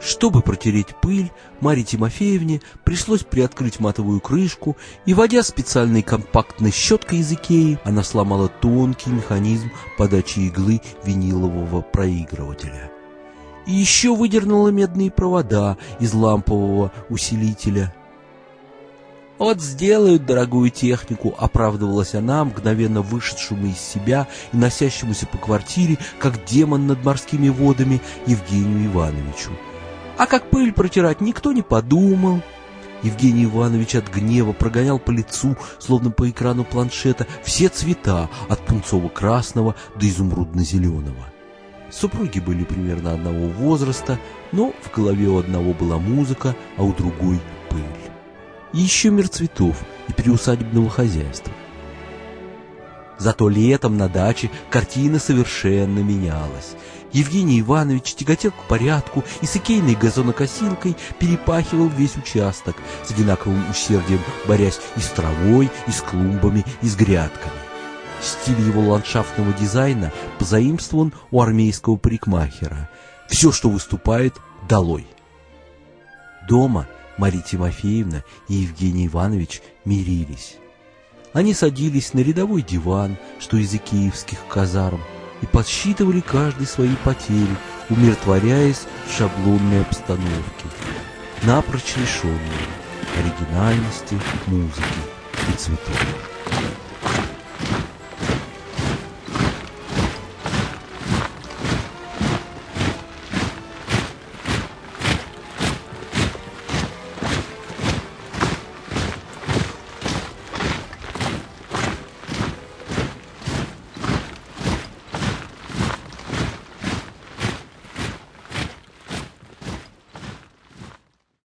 Чтобы протереть пыль, Марье Тимофеевне пришлось приоткрыть матовую крышку, и, водя специальной компактной щеткой из Икеи, она сломала тонкий механизм подачи иглы винилового проигрывателя. И еще выдернула медные провода из лампового усилителя. «Вот сделают дорогую технику», — оправдывалась она мгновенно вышедшему из себя и носящемуся по квартире, как демон над морскими водами, Евгению Ивановичу. А как пыль протирать, никто не подумал. Евгений Иванович от гнева прогонял по лицу, словно по экрану планшета, все цвета, от пунцово-красного до изумрудно-зеленого. Супруги были примерно одного возраста, но в голове у одного была музыка, а у другой — пыль. И еще мир цветов и приусадебного хозяйства. Зато летом на даче картина совершенно менялась. Евгений Иванович тяготел к порядку и с икейной газонокосилкой перепахивал весь участок, с одинаковым усердием борясь и с травой, и с клумбами, и с грядками. Стиль его ландшафтного дизайна позаимствован у армейского парикмахера. Все, что выступает, долой. Дома Марья Тимофеевна и Евгений Иванович мирились. Они садились на рядовой диван, что из икеевских казарм, и подсчитывали каждый свои потери, умиротворяясь в шаблонной обстановке, напрочь лишенной оригинальности, музыки и цветов.